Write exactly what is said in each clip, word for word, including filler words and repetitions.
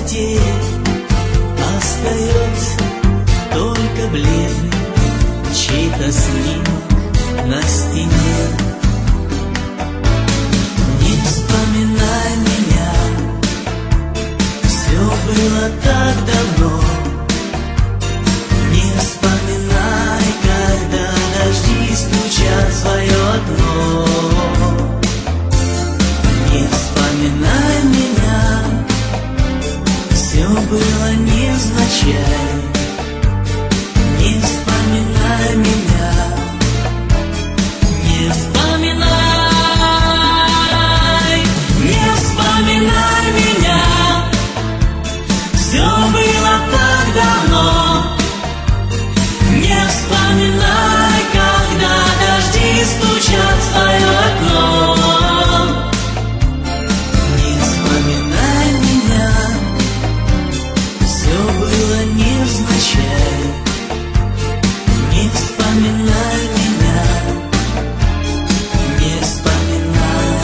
теперь остается только бледный чей-то снимок на стене. Не вспоминай меня, все было так давно. Не вспоминай, когда дожди стучат в свое окно. Не вспоминай меня, все было невзначай. Не вспоминай меня, не вспоминай, не вспоминай меня. Все было так давно. Не вспоминай, когда дожди стучат в твое окно. Не вспоминай меня, все было невзначай. Не вспоминай меня, не вспоминай.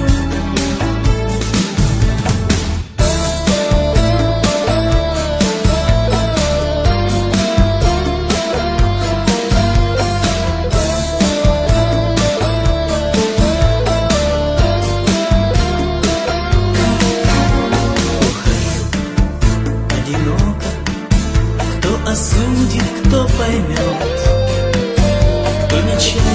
Одиноко, кто осудит, кто поймет, кто нечаянно